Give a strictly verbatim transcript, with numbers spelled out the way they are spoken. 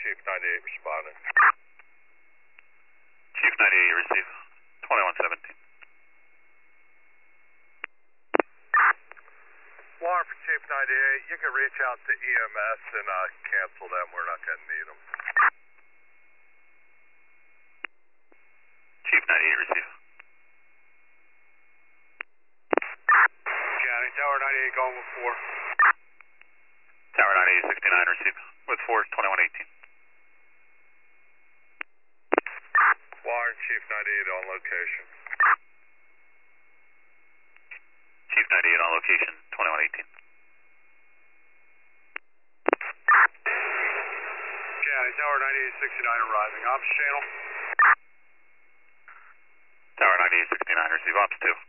Chief ninety-eight responding. Chief ninety-eight, receive. twenty-one seventeen. Warren for Chief ninety-eight, you can reach out to E M S and uh, cancel them. We're not going to need them. Chief ninety-eight, receive. County, Tower ninety-eight going with four. Tower ninety-eight sixty-nine, receive. With four, twenty-one eighteen. Warren, Chief ninety-eight on location. Chief ninety-eight on location, twenty-one eighteen. County, Tower ninety-eight sixty-nine arriving. Ops channel. Tower ninety-eight sixty-nine, receive. Ops two.